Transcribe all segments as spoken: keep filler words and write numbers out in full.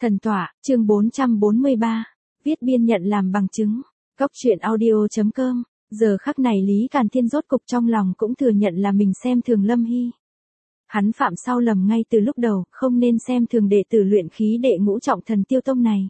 Thần tọa, chương bốn trăm bốn mươi ba, viết biên nhận làm bằng chứng. Cốc truyện audio chấm com. Giờ khắc này Lý Càn Thiên rốt cục trong lòng cũng thừa nhận là mình xem thường Lâm Hy. Hắn phạm sau lầm ngay từ lúc đầu, không nên xem thường đệ tử luyện khí đệ ngũ trọng Thần Tiêu Tông này.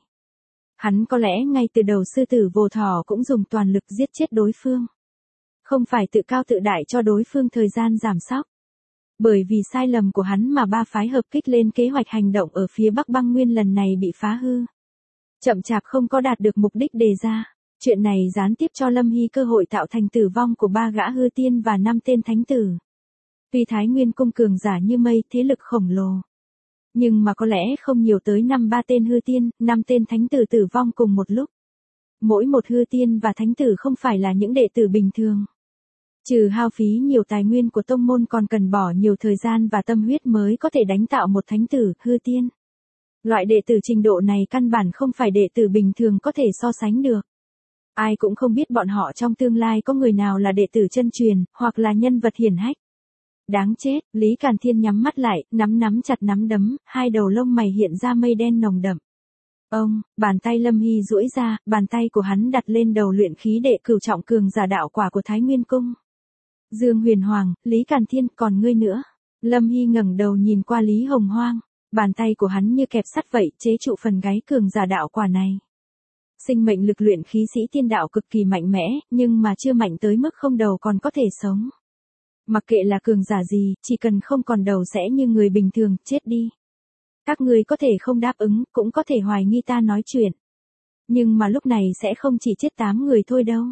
Hắn có lẽ ngay từ đầu sư tử vô thỏ cũng dùng toàn lực giết chết đối phương. Không phải tự cao tự đại cho đối phương thời gian giảm sóc. Bởi vì sai lầm của hắn mà ba phái hợp kích lên kế hoạch hành động ở phía Bắc Băng Nguyên lần này bị phá hư. Chậm chạp không có đạt được mục đích đề ra. Chuyện này gián tiếp cho Lâm Hy cơ hội tạo thành tử vong của ba gã hư tiên và năm tên thánh tử. Tuy Thái Nguyên cung cường giả như mây, thế lực khổng lồ. Nhưng mà có lẽ không nhiều tới năm ba tên hư tiên, năm tên thánh tử tử vong cùng một lúc. Mỗi một hư tiên và thánh tử không phải là những đệ tử bình thường. Trừ hao phí nhiều tài nguyên của tông môn còn cần bỏ nhiều thời gian và tâm huyết mới có thể đánh tạo một thánh tử, hư tiên. Loại đệ tử trình độ này căn bản không phải đệ tử bình thường có thể so sánh được. Ai cũng không biết bọn họ trong tương lai có người nào là đệ tử chân truyền, hoặc là nhân vật hiển hách. Đáng chết, Lý Càn Thiên nhắm mắt lại, nắm nắm chặt nắm đấm, hai đầu lông mày hiện ra mây đen nồng đậm. Ông, bàn tay Lâm Hy duỗi ra, bàn tay của hắn đặt lên đầu luyện khí đệ cửu trọng cường giả đạo quả của Thái Nguyên cung. Dương Huyền Hoàng, Lý Càn Thiên, còn ngươi nữa. Lâm Hy ngẩng đầu nhìn qua Lý Hồng Hoang, bàn tay của hắn như kẹp sắt vậy, chế trụ phần gáy cường giả đạo quả này. Sinh mệnh lực luyện khí sĩ tiên đạo cực kỳ mạnh mẽ, nhưng mà chưa mạnh tới mức không đầu còn có thể sống. Mặc kệ là cường giả gì, chỉ cần không còn đầu sẽ như người bình thường, chết đi. Các ngươi có thể không đáp ứng, cũng có thể hoài nghi ta nói chuyện. Nhưng mà lúc này sẽ không chỉ chết tám người thôi đâu.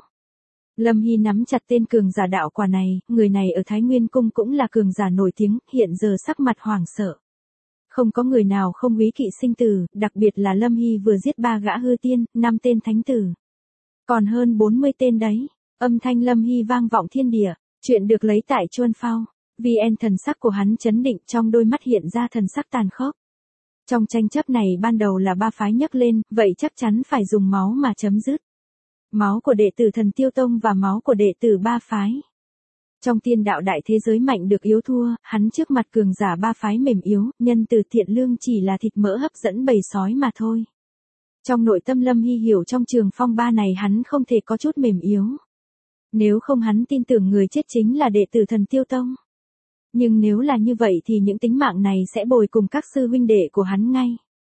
Lâm Hy nắm chặt tên cường giả đạo quả này, người này ở Thái Nguyên cung cũng là cường giả nổi tiếng, hiện giờ sắc mặt hoảng sợ. Không có người nào không úy kỵ sinh tử, đặc biệt là Lâm Hy vừa giết ba gã hư tiên, năm tên thánh tử. Còn hơn bốn mươi tên đấy. Âm thanh Lâm Hy vang vọng thiên địa. Chuyện được lấy tại Chuân Phao. vê en thần sắc của hắn chấn định, trong đôi mắt hiện ra thần sắc tàn khốc. Trong tranh chấp này ban đầu là ba phái nhấc lên, vậy chắc chắn phải dùng máu mà chấm dứt. Máu của đệ tử Thần Tiêu Tông và máu của đệ tử ba phái. Trong tiên đạo đại thế giới mạnh được yếu thua, hắn trước mặt cường giả ba phái mềm yếu, nhân từ thiện lương chỉ là thịt mỡ hấp dẫn bầy sói mà thôi. Trong nội tâm Lâm Hy hiểu trong trường phong ba này hắn không thể có chút mềm yếu. Nếu không hắn tin tưởng người chết chính là đệ tử Thần Tiêu Tông. Nhưng nếu là như vậy thì những tính mạng này sẽ bồi cùng các sư huynh đệ của hắn ngay.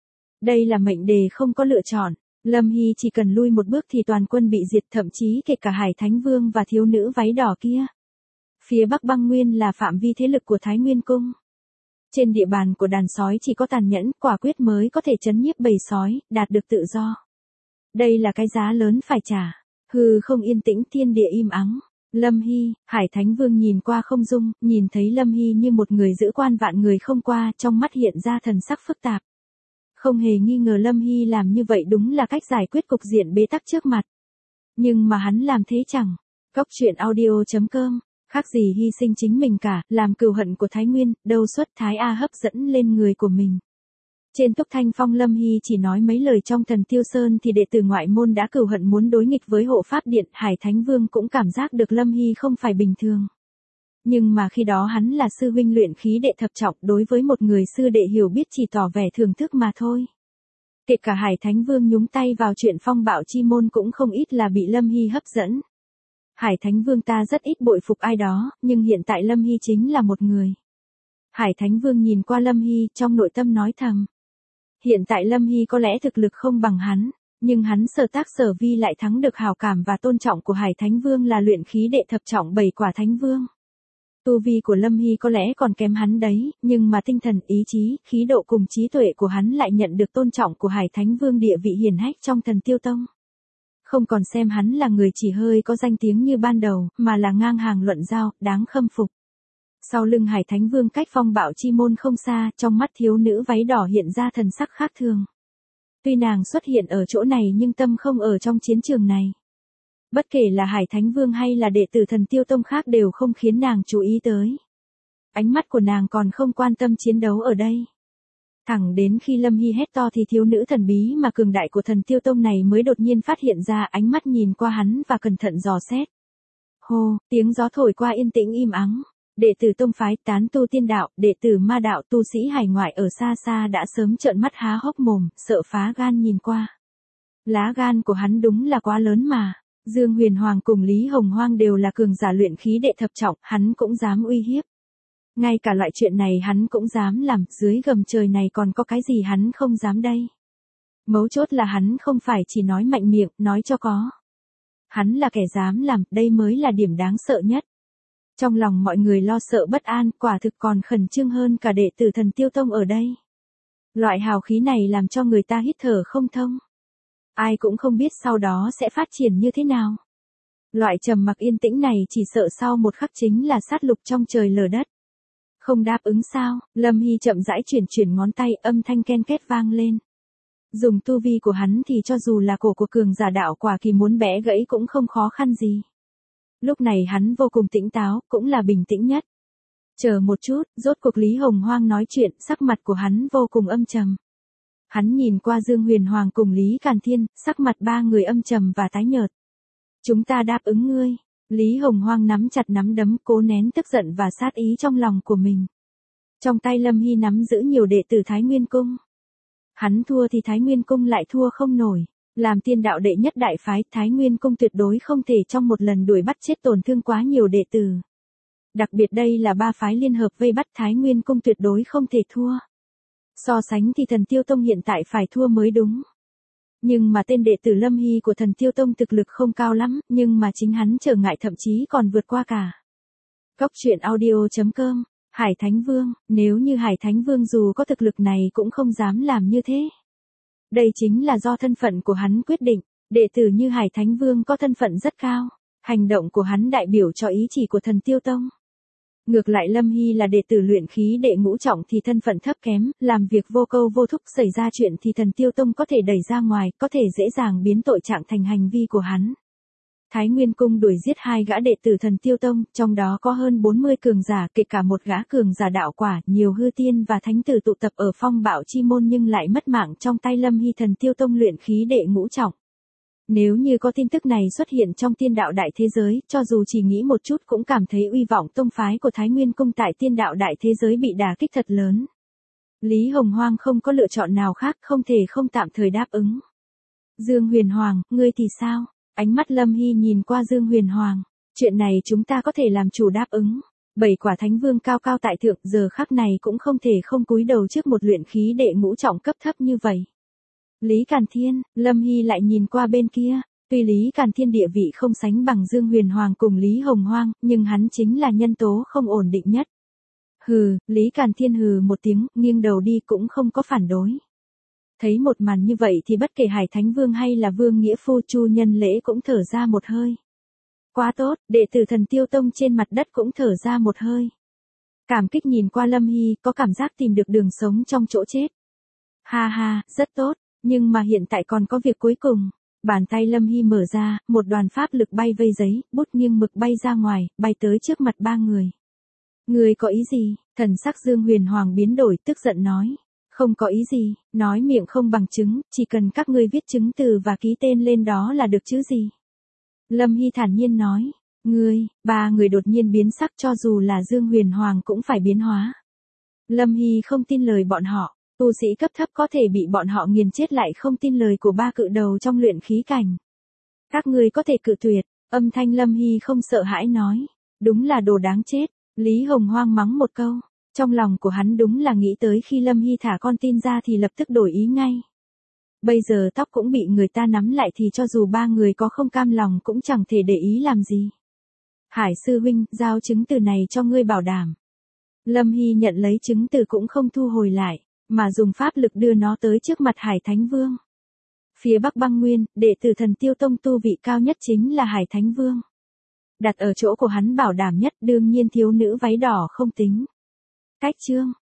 Đây là mệnh đề không có lựa chọn. Lâm Hy chỉ cần lui một bước thì toàn quân bị diệt, thậm chí kể cả Hải Thánh Vương và thiếu nữ váy đỏ kia. Phía Bắc Băng Nguyên là phạm vi thế lực của Thái Nguyên cung. Trên địa bàn của đàn sói chỉ có tàn nhẫn, quả quyết mới có thể trấn nhiếp bầy sói, đạt được tự do. Đây là cái giá lớn phải trả. Hừ, không yên tĩnh, thiên địa im ắng. Lâm Hy, Hải Thánh Vương nhìn qua không dung, nhìn thấy Lâm Hy như một người giữ quan vạn người không qua, trong mắt hiện ra thần sắc phức tạp. Không hề nghi ngờ Lâm Hy làm như vậy đúng là cách giải quyết cục diện bế tắc trước mặt. Nhưng mà hắn làm thế chẳng. Cốc truyện audio chấm com, khác gì hy sinh chính mình cả, làm cừu hận của Thái Nguyên, đâu xuất Thái A hấp dẫn lên người của mình. Trên Túc Thanh Phong Lâm Hy chỉ nói mấy lời trong Thần Tiêu Sơn thì đệ tử ngoại môn đã cừu hận muốn đối nghịch với hộ pháp điện, Hải Thánh Vương cũng cảm giác được Lâm Hy không phải bình thường. Nhưng mà khi đó hắn là sư huynh luyện khí đệ thập trọng, đối với một người sư đệ hiểu biết chỉ tỏ vẻ thưởng thức mà thôi. Kể cả Hải Thánh Vương nhúng tay vào chuyện phong bạo chi môn cũng không ít là bị Lâm Hy hấp dẫn. Hải Thánh Vương ta rất ít bội phục ai đó, nhưng hiện tại Lâm Hy chính là một người. Hải Thánh Vương nhìn qua Lâm Hy, trong nội tâm nói thầm. Hiện tại Lâm Hy có lẽ thực lực không bằng hắn, nhưng hắn sở tác sở vi lại thắng được hào cảm và tôn trọng của Hải Thánh Vương là luyện khí đệ thập trọng bảy quả Thánh Vương. Tu vi của Lâm Hy có lẽ còn kém hắn đấy, nhưng mà tinh thần, ý chí, khí độ cùng trí tuệ của hắn lại nhận được tôn trọng của Hải Thánh Vương, địa vị hiển hách trong Thần Tiêu Tông. Không còn xem hắn là người chỉ hơi có danh tiếng như ban đầu, mà là ngang hàng luận giao, đáng khâm phục. Sau lưng Hải Thánh Vương cách phong bạo chi môn không xa, trong mắt thiếu nữ váy đỏ hiện ra thần sắc khác thường. Tuy nàng xuất hiện ở chỗ này nhưng tâm không ở trong chiến trường này. Bất kể là Hải Thánh Vương hay là đệ tử Thần Tiêu Tông khác đều không khiến nàng chú ý tới. Ánh mắt của nàng còn không quan tâm chiến đấu ở đây. Thẳng đến khi Lâm Hy hét to thì thiếu nữ thần bí mà cường đại của Thần Tiêu Tông này mới đột nhiên phát hiện ra, ánh mắt nhìn qua hắn và cẩn thận dò xét. Hô, tiếng gió thổi qua yên tĩnh im ắng. Đệ tử tông phái tán tu tiên đạo, đệ tử ma đạo tu sĩ hải ngoại ở xa xa đã sớm trợn mắt há hốc mồm, sợ phá gan nhìn qua. Lá gan của hắn đúng là quá lớn mà. Dương Huyền Hoàng cùng Lý Hồng Hoang đều là cường giả luyện khí đệ thập trọng, hắn cũng dám uy hiếp. Ngay cả loại chuyện này hắn cũng dám làm, dưới gầm trời này còn có cái gì hắn không dám đây. Mấu chốt là hắn không phải chỉ nói mạnh miệng, nói cho có. Hắn là kẻ dám làm, đây mới là điểm đáng sợ nhất. Trong lòng mọi người lo sợ bất an, quả thực còn khẩn trương hơn cả đệ tử Thần Tiêu Tông ở đây. Loại hào khí này làm cho người ta hít thở không thông. Ai cũng không biết sau đó sẽ phát triển như thế nào. Loại trầm mặc yên tĩnh này chỉ sợ sau một khắc chính là sát lục trong trời lở đất. Không đáp ứng sao? Lâm Hy chậm rãi chuyển chuyển ngón tay, âm thanh ken két vang lên. Dùng tu vi của hắn thì cho dù là cổ của cường giả đạo quả kỳ muốn bẻ gãy cũng không khó khăn gì. Lúc này hắn vô cùng tỉnh táo, cũng là bình tĩnh nhất. Chờ một chút, rốt cuộc Lý Hồng Hoang nói chuyện, sắc mặt của hắn vô cùng âm trầm. Hắn nhìn qua Dương Huyền Hoàng cùng Lý Càn Thiên, sắc mặt ba người âm trầm và tái nhợt. Chúng ta đáp ứng ngươi. Lý Hồng Hoang nắm chặt nắm đấm, cố nén tức giận và sát ý trong lòng của mình. Trong tay Lâm Hy nắm giữ nhiều đệ tử Thái Nguyên Cung. Hắn thua thì Thái Nguyên Cung lại thua không nổi. Làm tiên đạo đệ nhất đại phái, Thái Nguyên Cung tuyệt đối không thể trong một lần đuổi bắt chết tổn thương quá nhiều đệ tử. Đặc biệt đây là ba phái liên hợp vây bắt Thái Nguyên Cung, tuyệt đối không thể thua. So sánh thì Thần Tiêu Tông hiện tại phải thua mới đúng. Nhưng mà tên đệ tử Lâm Hy của Thần Tiêu Tông thực lực không cao lắm, nhưng mà chính hắn trở ngại thậm chí còn vượt qua cả. Cốc truyện audio chấm com, Hải Thánh Vương, nếu như Hải Thánh Vương dù có thực lực này cũng không dám làm như thế. Đây chính là do thân phận của hắn quyết định, đệ tử như Hải Thánh Vương có thân phận rất cao, hành động của hắn đại biểu cho ý chỉ của Thần Tiêu Tông. Ngược lại Lâm Hy là đệ tử luyện khí đệ ngũ trọng thì thân phận thấp kém, làm việc vô câu vô thúc, xảy ra chuyện thì Thần Tiêu Tông có thể đẩy ra ngoài, có thể dễ dàng biến tội trạng thành hành vi của hắn. Thái Nguyên Cung đuổi giết hai gã đệ tử Thần Tiêu Tông, trong đó có hơn bốn mươi cường giả, kể cả một gã cường giả đạo quả, nhiều hư tiên và thánh tử tụ tập ở Phong Bạo Chi Môn nhưng lại mất mạng trong tay Lâm Hy. Thần Tiêu Tông luyện khí đệ ngũ trọng. Nếu như có tin tức này xuất hiện trong tiên đạo đại thế giới, cho dù chỉ nghĩ một chút cũng cảm thấy uy vọng tông phái của Thái Nguyên Cung tại tiên đạo đại thế giới bị đả kích thật lớn. Lý Hồng Hoang không có lựa chọn nào khác, không thể không tạm thời đáp ứng. Dương Huyền Hoàng, ngươi thì sao? Ánh mắt Lâm Hy nhìn qua Dương Huyền Hoàng. Chuyện này chúng ta có thể làm chủ đáp ứng. Bảy quả Thánh Vương cao cao tại thượng giờ khắc này cũng không thể không cúi đầu trước một luyện khí đệ ngũ trọng cấp thấp như vậy. Lý Càn Thiên, Lâm Hy lại nhìn qua bên kia, tuy Lý Càn Thiên địa vị không sánh bằng Dương Huyền Hoàng cùng Lý Hồng Hoang, nhưng hắn chính là nhân tố không ổn định nhất. Hừ, Lý Càn Thiên hừ một tiếng, nghiêng đầu đi cũng không có phản đối. Thấy một màn như vậy thì bất kể Hải Thánh Vương hay là Vương Nghĩa Phu Chu Nhân Lễ cũng thở ra một hơi. Quá tốt, đệ tử Thần Tiêu Tông trên mặt đất cũng thở ra một hơi. Cảm kích nhìn qua Lâm Hy, có cảm giác tìm được đường sống trong chỗ chết. Ha ha, rất tốt. Nhưng mà hiện tại còn có việc cuối cùng. Bàn tay Lâm Hy mở ra, một đoàn pháp lực bay vây giấy, bút nghiêng mực bay ra ngoài, bay tới trước mặt ba người. Người có ý gì? Thần sắc Dương Huyền Hoàng biến đổi, tức giận nói. Không có ý gì, nói miệng không bằng chứng, chỉ cần các ngươi viết chứng từ và ký tên lên đó là được chứ gì. Lâm Hy thản nhiên nói. Ngươi, ba người đột nhiên biến sắc, cho dù là Dương Huyền Hoàng cũng phải biến hóa. Lâm Hy không tin lời bọn họ. Tu sĩ cấp thấp có thể bị bọn họ nghiền chết, lại không tin lời của ba cự đầu trong luyện khí cảnh. Các ngươi có thể cự tuyệt, âm thanh Lâm Hy không sợ hãi nói. Đúng là đồ đáng chết. Lý Hồng Hoang mắng một câu. Trong lòng của hắn đúng là nghĩ tới khi Lâm Hy thả con tin ra thì lập tức đổi ý ngay. Bây giờ tóc cũng bị người ta nắm lại thì cho dù ba người có không cam lòng cũng chẳng thể để ý làm gì. Hải sư huynh, giao chứng từ này cho ngươi bảo đảm. Lâm Hy nhận lấy chứng từ cũng không thu hồi lại, mà dùng pháp lực đưa nó tới trước mặt Hải Thánh Vương. Phía Bắc Băng Nguyên, đệ tử Thần Tiêu Tông tu vị cao nhất chính là Hải Thánh Vương. Đặt ở chỗ của hắn bảo đảm nhất, đương nhiên thiếu nữ váy đỏ không tính. Cách chương